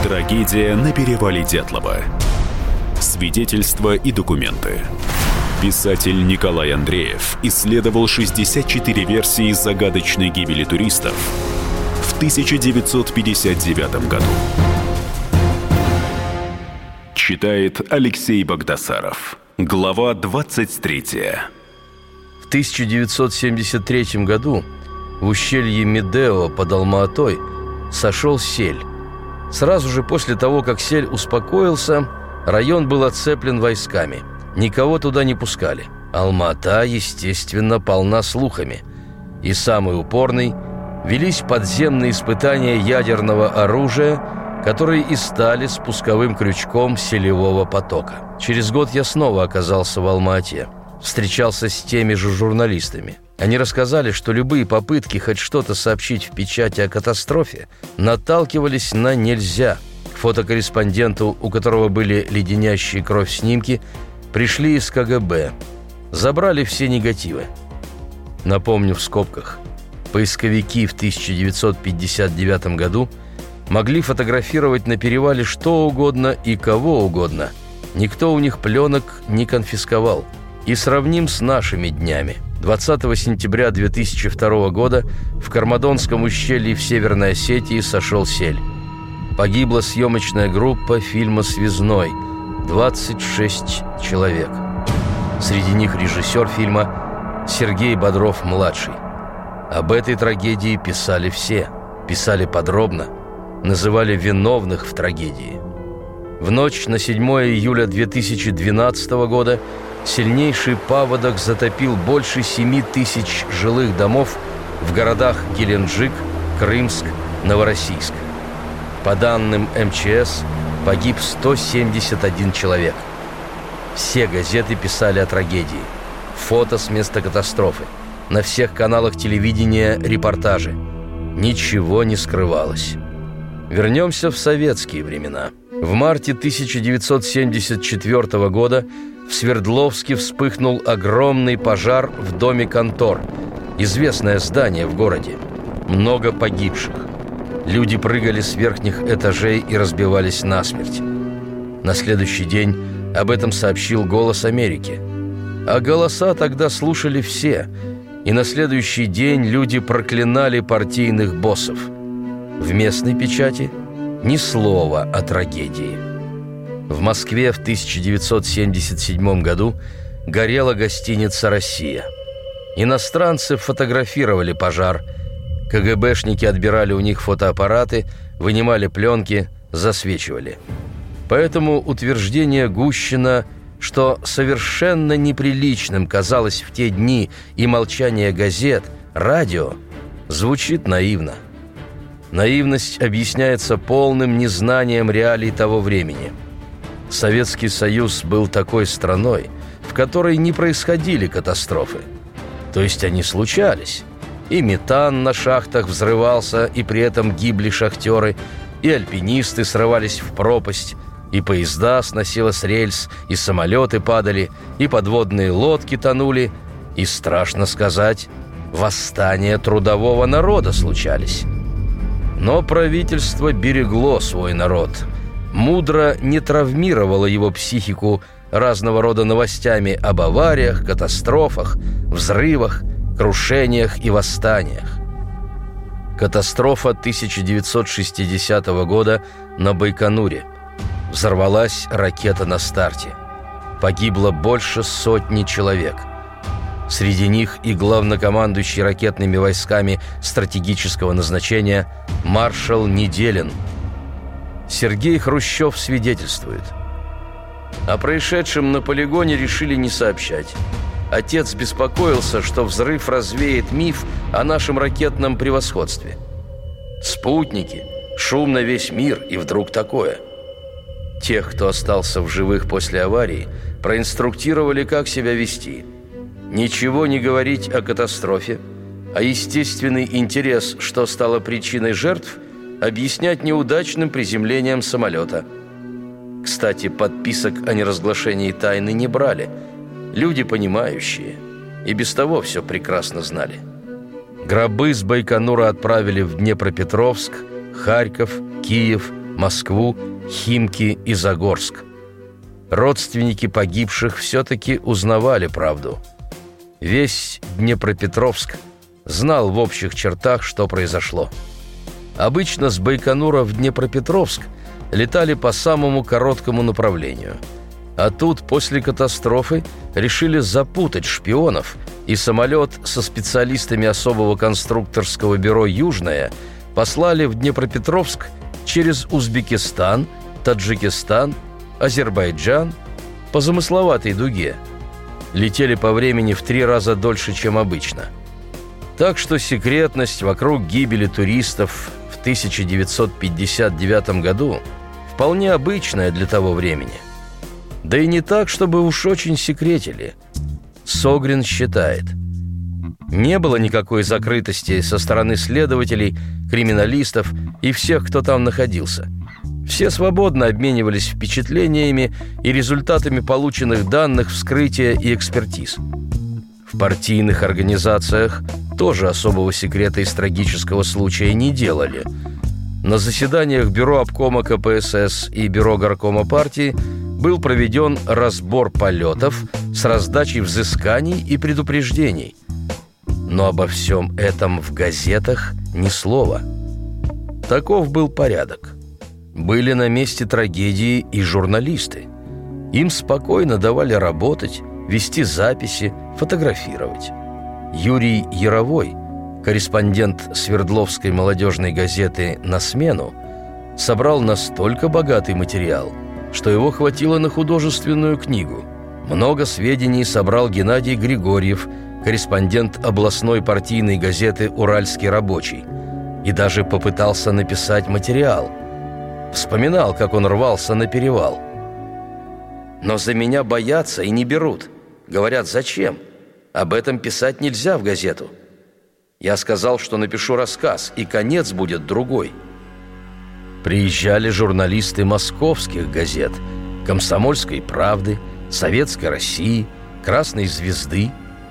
Трагедия на перевале Дятлова. Свидетельства и документы. Писатель Николай Андреев исследовал 64 версии загадочной гибели туристов в 1959 году. Читает Алексей Багдасаров. Глава 23. В 1973 году в ущелье Медео под Алма-Атой сошел сель. Сразу же после того, как сель успокоился, район был оцеплен войсками. Никого туда не пускали. Алма-Ата, естественно, полна слухами. И самый упорный велись подземные испытания ядерного оружия, которые и стали спусковым крючком селевого потока. Через год я снова оказался в Алма-Ате. Встречался с теми же журналистами. Они рассказали, что любые попытки хоть что-то сообщить в печати о катастрофе наталкивались на «нельзя». К фотокорреспонденту, у которого были леденящие кровь снимки, пришли из КГБ. Забрали все негативы. Напомню в скобках. Поисковики в 1959 году могли фотографировать на перевале что угодно и кого угодно. Никто у них пленок не конфисковал. И сравним с нашими днями. 20 сентября 2002 года в Кармадонском ущелье в Северной Осетии сошел сель. Погибла съемочная группа фильма «Связной» – 26 человек. Среди них режиссер фильма Сергей Бодров-младший. Об этой трагедии писали все. Писали подробно. Называли виновных в трагедии. В ночь на 7 июля 2012 года сильнейший паводок затопил больше 7 тысяч жилых домов в городах Геленджик, Крымск, Новороссийск. По данным МЧС, погиб 171 человек. Все газеты писали о трагедии. Фото с места катастрофы. На всех каналах телевидения репортажи. Ничего не скрывалось. Вернемся в советские времена. В марте 1974 года в Свердловске вспыхнул огромный пожар в доме контор. Известное здание в городе. Много погибших. Люди прыгали с верхних этажей и разбивались насмерть. На следующий день об этом сообщил «Голос Америки». А голоса тогда слушали все. И на следующий день люди проклинали партийных боссов. В местной печати ни слова о трагедии. В Москве в 1977 году горела гостиница «Россия». Иностранцы фотографировали пожар. КГБшники отбирали у них фотоаппараты, вынимали пленки, засвечивали. Поэтому утверждение Гущина, что совершенно неприличным казалось в те дни и молчание газет, радио, звучит наивно. Наивность объясняется полным незнанием реалий того времени. Советский Союз был такой страной, в которой не происходили катастрофы. То есть они случались. И метан на шахтах взрывался, и при этом гибли шахтеры, и альпинисты срывались в пропасть, и поезда сносило с рельс, и самолеты падали, и подводные лодки тонули, и, страшно сказать, восстания трудового народа случались. Но правительство берегло свой народ, мудро не травмировало его психику разного рода новостями об авариях, катастрофах, взрывах, крушениях и восстаниях. Катастрофа 1960 года на Байконуре. Взорвалась ракета на старте. Погибло больше 100 человек. Среди них и главнокомандующий ракетными войсками стратегического назначения маршал Неделин. Сергей Хрущев свидетельствует. О происшедшем на полигоне решили не сообщать. Отец беспокоился, что взрыв развеет миф о нашем ракетном превосходстве. Спутники, шум на весь мир, и вдруг такое. Тех, кто остался в живых после аварии, проинструктировали, как себя вести. Ничего не говорить о катастрофе, а естественный интерес, что стало причиной жертв, объяснять неудачным приземлением самолета. Кстати, подписок о неразглашении тайны не брали. Люди понимающие и без того все прекрасно знали. Гробы с Байконура отправили в Днепропетровск, Харьков, Киев, Москву, Химки и Загорск. Родственники погибших все-таки узнавали правду. Весь Днепропетровск знал в общих чертах, что произошло. Обычно с Байконура в Днепропетровск летали по самому короткому направлению. А тут после катастрофы решили запутать шпионов, и самолет со специалистами особого конструкторского бюро «Южное» послали в Днепропетровск через Узбекистан, Таджикистан, Азербайджан по замысловатой дуге. Летели по времени в 3 раза дольше, чем обычно. Так что секретность вокруг гибели туристов в 1959 году вполне обычная для того времени. Да и не так, чтобы уж очень секретили. Согрин считает: не было никакой закрытости со стороны следователей, криминалистов и всех, кто там находился. Все свободно обменивались впечатлениями и результатами полученных данных вскрытия и экспертиз. В партийных организациях тоже особого секрета из трагического случая не делали. На заседаниях Бюро обкома КПСС и Бюро горкома партии был проведен разбор полетов с раздачей взысканий и предупреждений. Но обо всем этом в газетах ни слова. Таков был порядок. Были на месте трагедии и журналисты. Им спокойно давали работать, вести записи, фотографировать. Юрий Яровой, корреспондент Свердловской молодежной газеты «На смену», собрал настолько богатый материал, что его хватило на художественную книгу. Много сведений собрал Геннадий Григорьев, корреспондент областной партийной газеты «Уральский рабочий», и даже попытался написать материал. Вспоминал, как он рвался на перевал. «Но за меня боятся и не берут. Говорят, зачем? Об этом писать нельзя в газету. Я сказал, что напишу рассказ, и конец будет другой». Приезжали журналисты московских газет: «Комсомольской правды», «Советской России», «Красной звезды»,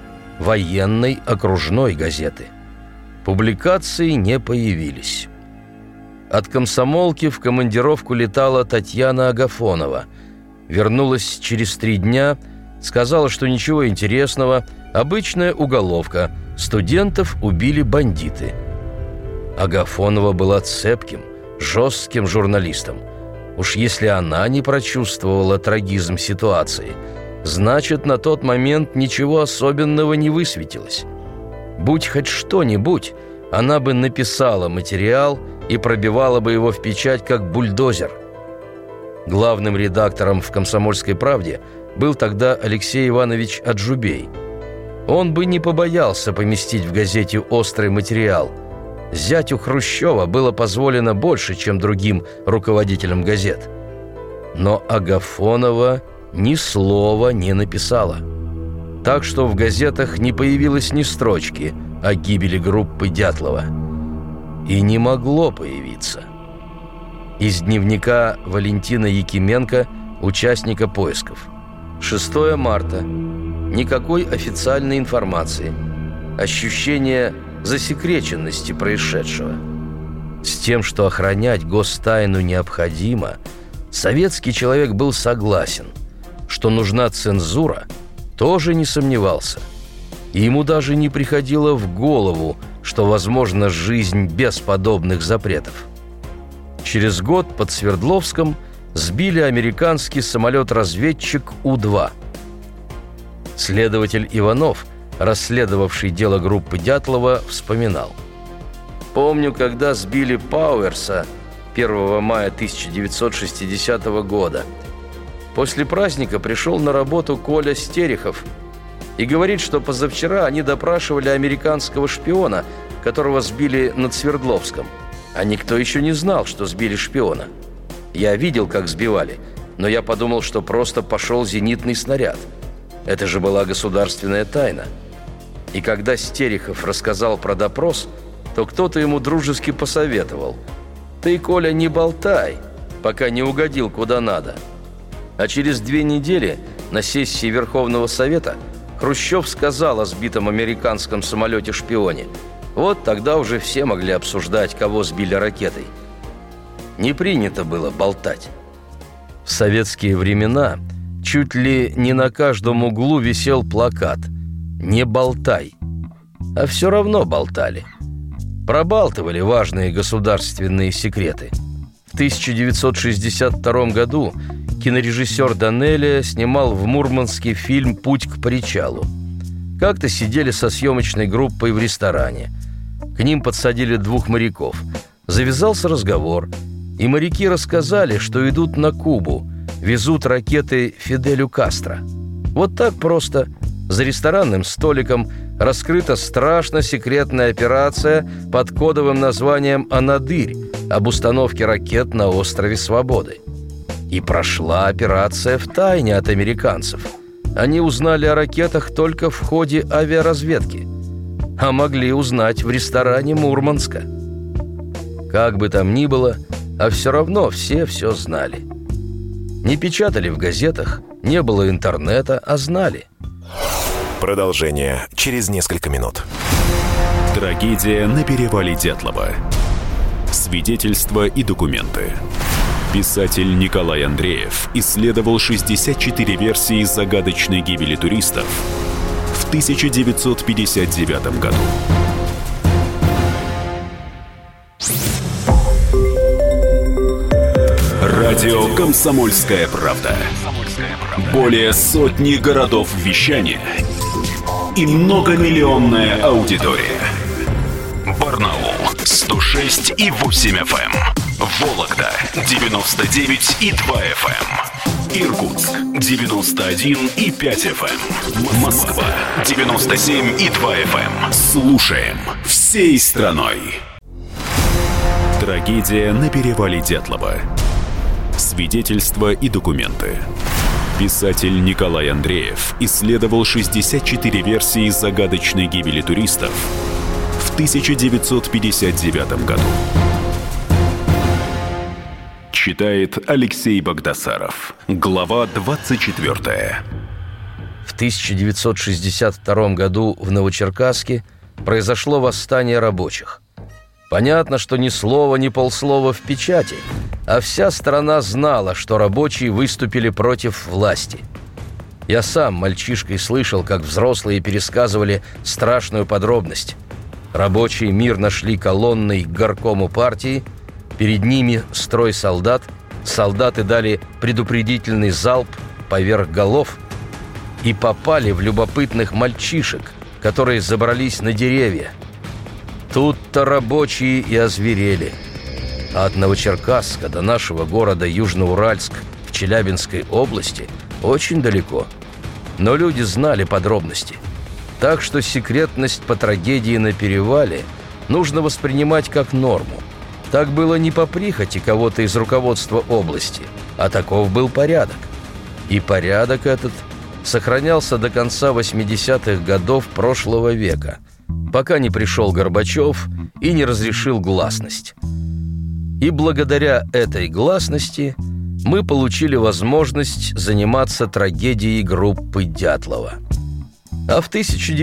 военной окружной газеты. Публикации не появились. От комсомолки в командировку летала Татьяна Агафонова. Вернулась через 3 дня, сказала, что ничего интересного, обычная уголовка, студентов убили бандиты. Агафонова была цепким, жестким журналистом. Уж если она не прочувствовала трагизм ситуации, значит, на тот момент ничего особенного не высветилось. Будь хоть что-нибудь, она бы написала материал и пробивала бы его в печать, как бульдозер. Главным редактором в «Комсомольской правде» был тогда Алексей Иванович Аджубей. Он бы не побоялся поместить в газете острый материал. Зятю Хрущева было позволено больше, чем другим руководителям газет. Но Агафонова ни слова не написала. Так что в газетах не появилось ни строчки о гибели группы Дятлова. И не могло появиться. Из дневника Валентина Якименко, участника поисков. 6 марта. Никакой официальной информации. Ощущение засекреченности происшедшего. С тем, что охранять гостайну необходимо, советский человек был согласен. Что нужна цензура, тоже не сомневался. И ему даже не приходило в голову, что возможна жизнь без подобных запретов. Через год под Свердловском сбили американский самолет-разведчик У-2. Следователь Иванов, расследовавший дело группы Дятлова, вспоминал: «Помню, когда сбили Пауэрса 1 мая 1960 года. После праздника пришел на работу Коля Стерехов и говорит, что позавчера они допрашивали американского шпиона, которого сбили над Свердловском. А никто еще не знал, что сбили шпиона. Я видел, как сбивали, но я подумал, что просто пошел зенитный снаряд. Это же была государственная тайна. И когда Стерехов рассказал про допрос, то кто-то ему дружески посоветовал: ты, Коля, не болтай, пока не угодил куда надо». А через 2 недели на сессии Верховного Совета Хрущев сказал о сбитом американском самолете-шпионе. Вот тогда уже все могли обсуждать, кого сбили ракетой. не принято было болтать. В советские времена чуть ли не на каждом углу висел плакат «Не болтай». А все равно болтали. Пробалтывали важные государственные секреты. В 1962 году кинорежиссер Данелия снимал в Мурманске фильм «Путь к причалу». Как-то сидели со съемочной группой в ресторане. К ним подсадили 2 моряков. Завязался разговор, и моряки рассказали, что идут на Кубу, везут ракеты Фиделю Кастро. Вот так просто, за ресторанным столиком, раскрыта страшно секретная операция под кодовым названием «Анадырь» об установке ракет на острове Свободы. И прошла операция втайне от американцев. Они узнали о ракетах только в ходе авиаразведки, а могли узнать в ресторане Мурманска. Как бы там ни было, а все равно все знали. Не печатали в газетах, не было интернета, а знали. Продолжение через несколько минут. Трагедия на перевале Дятлова. Свидетельства и документы. Писатель Николай Андреев исследовал 64 версии загадочной гибели туристов в 1959 году. Радио «Комсомольская правда». Более сотни городов вещания и многомиллионная аудитория. Барнаул 106,8 FM. Вологда 99,2 FM. Иркутск 91,5 FM. Москва 97,2 FM. Слушаем всей страной. Трагедия на перевале Дятлова. Свидетельства и документы. Писатель Николай Андреев исследовал 64 версии загадочной гибели туристов в 1959 году. Читает Алексей Богдасаров. Глава 24. В 1962 году в Новочеркасске произошло восстание рабочих. Понятно, что ни слова, ни полслова в печати, а вся страна знала, что рабочие выступили против власти. Я сам мальчишкой слышал, как взрослые пересказывали страшную подробность. Рабочие мирно шли колонной к горкому партии, перед ними строй солдат, солдаты дали предупредительный залп поверх голов и попали в любопытных мальчишек, которые забрались на деревья. Тут-то рабочие и озверели. А от Новочеркасска до нашего города Южноуральск в Челябинской области очень далеко. Но люди знали подробности. Так что секретность по трагедии на перевале нужно воспринимать как норму. Так было не по прихоти кого-то из руководства области, а таков был порядок. И порядок этот сохранялся до конца 80-х годов прошлого века, пока не пришел Горбачев и не разрешил гласность. И благодаря этой гласности мы получили возможность заниматься трагедией группы Дятлова. А в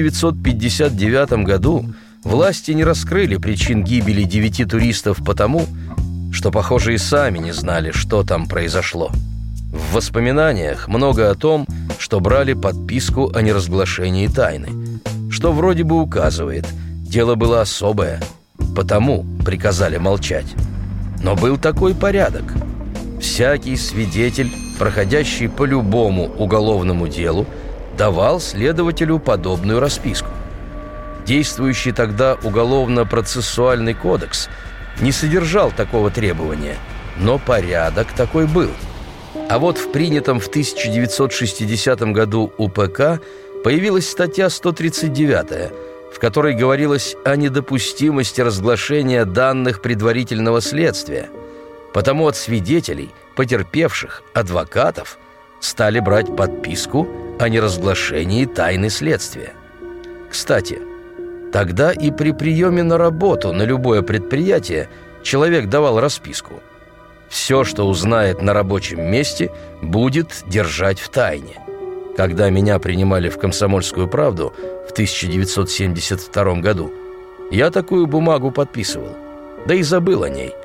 1959 году власти не раскрыли причин гибели 9 туристов потому, что, похоже, и сами не знали, что там произошло. В воспоминаниях много о том, что брали подписку о неразглашении тайны, что вроде бы указывает, дело было особое, потому приказали молчать. Но был такой порядок. Всякий свидетель, проходящий по любому уголовному делу, давал следователю подобную расписку. Действующий тогда Уголовно-процессуальный кодекс не содержал такого требования, но порядок такой был. А вот в принятом в 1960 году УПК появилась статья 139, в которой говорилось о недопустимости разглашения данных предварительного следствия. Потому от свидетелей, потерпевших, адвокатов стали брать подписку о неразглашении тайны следствия. Кстати, тогда и при приеме на работу на любое предприятие человек давал расписку. Все, что узнает на рабочем месте, будет держать в тайне. Когда меня принимали в «Комсомольскую правду» в 1972 году, я такую бумагу подписывал, да и забыл о ней.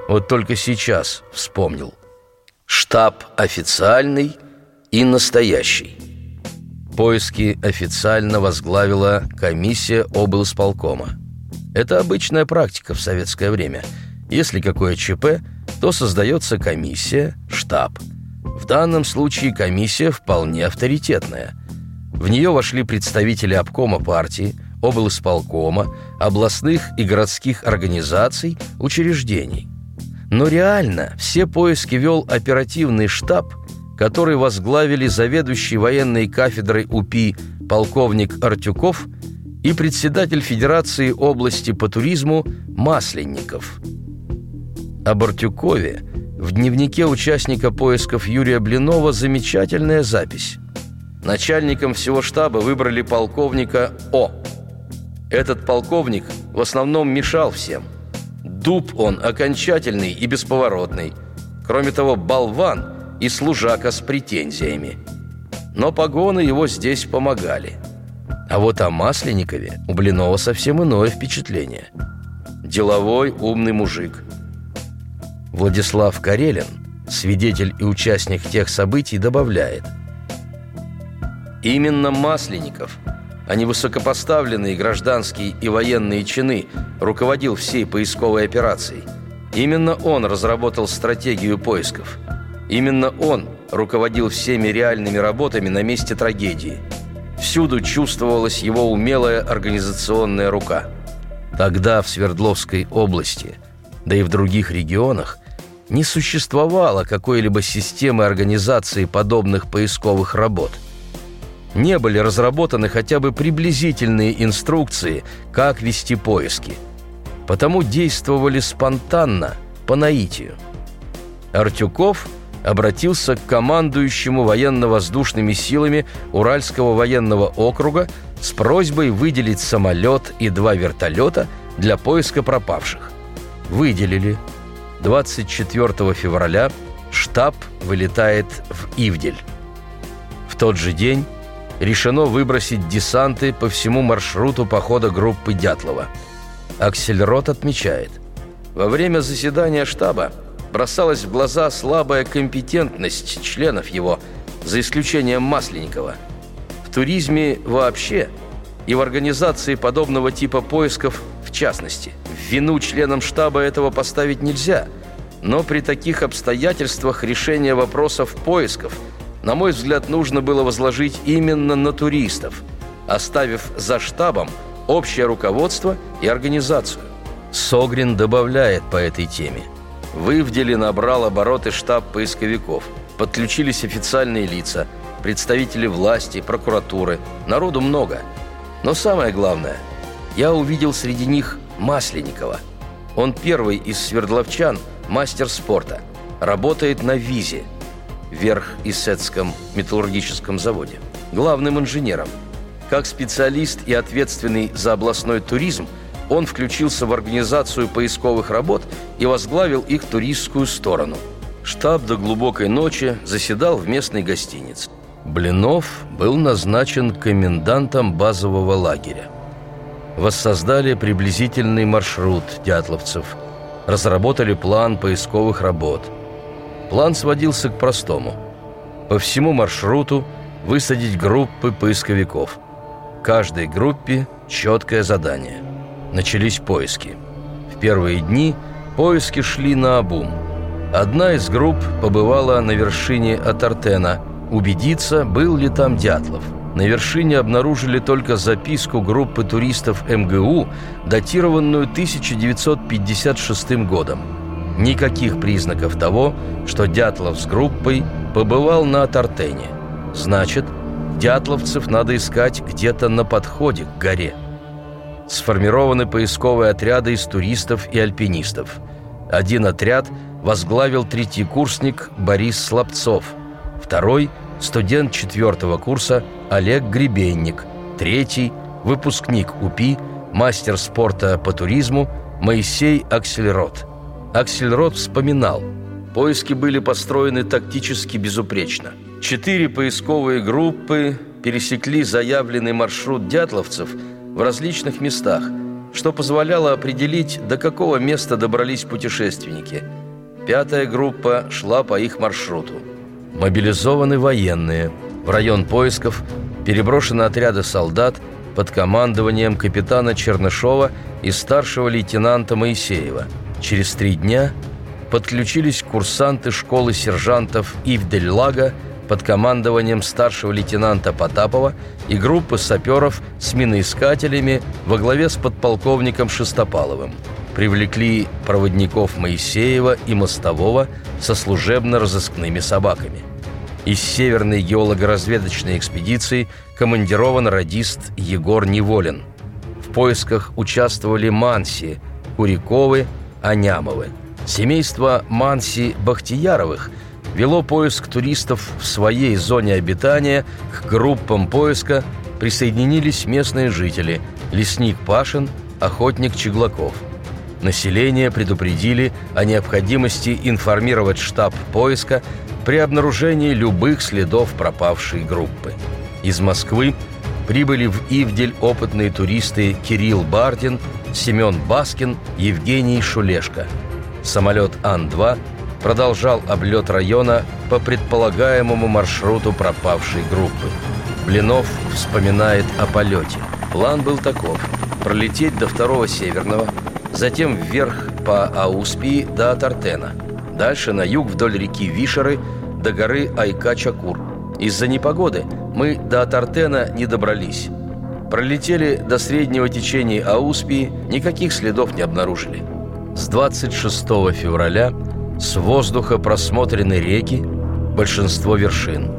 Вот только сейчас вспомнил. Штаб официальный и настоящий. Поиски официально возглавила комиссия облисполкома. Это обычная практика в советское время. Если какое ЧП, то создается комиссия, штаб. В данном случае комиссия вполне авторитетная. В нее вошли представители обкома партии, облисполкома, областных и городских организаций, учреждений. Но реально все поиски вел оперативный штаб, который возглавили заведующий военной кафедрой УПИ полковник Артюков и председатель Федерации области по туризму Масленников. Об Артюкове в дневнике участника поисков Юрия Блинова замечательная запись. Начальником всего штаба выбрали полковника О. Этот полковник в основном мешал всем. Дуб он окончательный и бесповоротный. Кроме того, болван и служака с претензиями. Но погоны его здесь помогали. А вот о Масленникове у Блинова совсем иное впечатление. Деловой, умный мужик. Владислав Карелин, свидетель и участник тех событий, добавляет: именно Масленников, а не высокопоставленные гражданские и военные чины, руководил всей поисковой операцией. Именно он разработал стратегию поисков. Именно он руководил всеми реальными работами на месте трагедии. Всюду чувствовалась его умелая организационная рука. Тогда в Свердловской области, да и в других регионах, не существовало какой-либо системы организации подобных поисковых работ. Не были разработаны хотя бы приблизительные инструкции, как вести поиски. Потому действовали спонтанно, по наитию. Артюков обратился к командующему военно-воздушными силами Уральского военного округа с просьбой выделить самолет и 2 вертолета для поиска пропавших. Выделили. 24 февраля штаб вылетает в Ивдель. В тот же день решено выбросить десанты по всему маршруту похода группы Дятлова. Аксельрод отмечает: во время заседания штаба бросалась в глаза слабая компетентность членов его, за исключением Масленникова. В туризме вообще и в организации подобного типа поисков в частности. В вину членам штаба этого поставить нельзя, но при таких обстоятельствах решение вопросов поисков, на мой взгляд, нужно было возложить именно на туристов, оставив за штабом общее руководство и организацию. Согрин добавляет по этой теме: в Ивделе набрал обороты штаб поисковиков, подключились официальные лица, представители власти, прокуратуры, народу много. Но самое главное, я увидел среди них Масленникова. Он первый из свердловчан, мастер спорта, работает на ВИЗе, Верх-Исетском металлургическом заводе, главным инженером. Как специалист и ответственный за областной туризм, он включился в организацию поисковых работ и возглавил их туристскую сторону. Штаб до глубокой ночи заседал в местной гостинице. Блинов был назначен комендантом базового лагеря. Воссоздали приблизительный маршрут дятловцев, разработали план поисковых работ. План сводился к простому: по всему маршруту высадить группы поисковиков. Каждой группе четкое задание. Начались поиски. В первые дни поиски шли наобум. Одна из групп побывала на вершине Атартена, убедиться, был ли там Дятлов. На вершине обнаружили только записку группы туристов МГУ, датированную 1956 годом. Никаких признаков того, что Дятлов с группой побывал на Атартене. Значит, дятловцев надо искать где-то на подходе к горе. Сформированы поисковые отряды из туристов и альпинистов. Один отряд возглавил третьекурсник Борис Слабцов, второй – студент 4-го курса Олег Гребенник, третий – выпускник УПИ, мастер спорта по туризму Моисей Аксельрод. Аксельрод вспоминал: поиски были построены тактически безупречно. 4 поисковые группы пересекли заявленный маршрут дятловцев в различных местах, что позволяло определить, до какого места добрались путешественники. 5-я группа шла по их маршруту. Мобилизованы военные. В район поисков переброшены отряды солдат под командованием капитана Чернышова и старшего лейтенанта Моисеева. Через 3 дня подключились курсанты школы сержантов Ивдель-Лага под командованием старшего лейтенанта Потапова и группы саперов с миноискателями во главе с подполковником Шестопаловым. Привлекли проводников Моисеева и Мостового со служебно-розыскными собаками. Из Северной геолого-разведочной экспедиции командирован радист Егор Неволин. В поисках участвовали Манси, Куряковы, Анямовы. Семейство Манси-Бахтияровых вело поиск туристов в своей зоне обитания. К группам поиска присоединились местные жители – лесник Пашин, охотник Чеглаков. Население предупредили о необходимости информировать штаб поиска при обнаружении любых следов пропавшей группы. Из Москвы прибыли в Ивдель опытные туристы Кирилл Бардин, Семен Баскин, Евгений Шулешко. Самолет Ан-2 продолжал облет района по предполагаемому маршруту пропавшей группы. Блинов вспоминает о полете. План был таков: пролететь до 2-го Северного, затем вверх по Ауспии до Тартена, дальше на юг вдоль реки Вишеры до горы Айка-Чакур. Из-за непогоды мы до Тартена не добрались. Пролетели до среднего течения Ауспии, никаких следов не обнаружили. С 26 февраля с воздуха просмотрены реки, большинство вершин.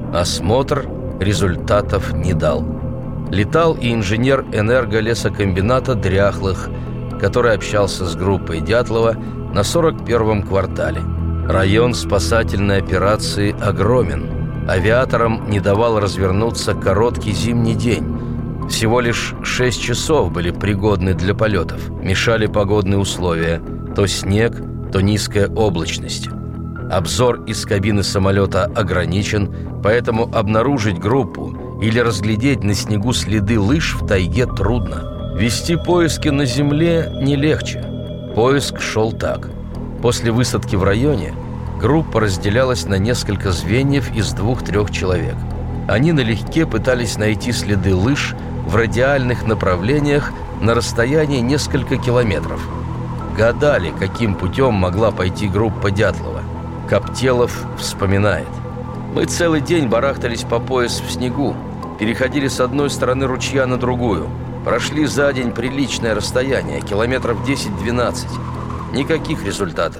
Осмотр результатов не дал. Летал и инженер энерголесокомбината Дряхлых, который общался с группой Дятлова на 41-м квартале. Район спасательной операции огромен. Авиаторам не давал развернуться короткий зимний день. Всего лишь 6 часов были пригодны для полетов. Мешали погодные условия: то снег, то низкая облачность. Обзор из кабины самолета ограничен, поэтому обнаружить группу или разглядеть на снегу следы лыж в тайге трудно. Вести поиски на земле не легче. Поиск шел так. После высадки в районе группа разделялась на несколько звеньев из 2-3 человек. Они налегке пытались найти следы лыж в радиальных направлениях на расстоянии несколько километров. Гадали, каким путем могла пойти группа Дятлова. Коптелов вспоминает: «Мы целый день барахтались по пояс в снегу, переходили с одной стороны ручья на другую. Прошли за день приличное расстояние, километров 10-12. Никаких результатов».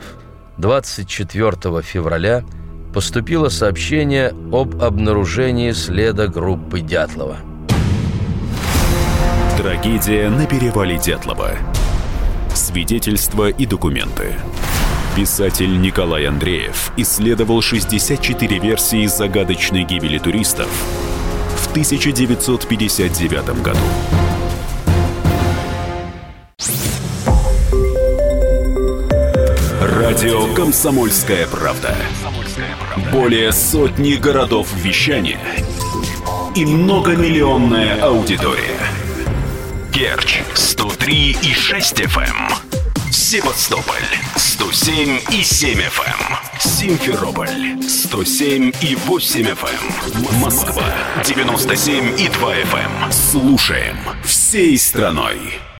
24 февраля поступило сообщение об обнаружении следа группы Дятлова. Трагедия на перевале Дятлова. Свидетельства и документы. Писатель Николай Андреев исследовал 64 версии загадочной гибели туристов в 1959 году. Радио «Комсомольская правда». Более сотни городов вещания и многомиллионная аудитория. Керчь 103,6 FM, Севастополь 107,7 FM, Симферополь 107,8 FM, Москва 97,2 FM. Слушаем всей страной.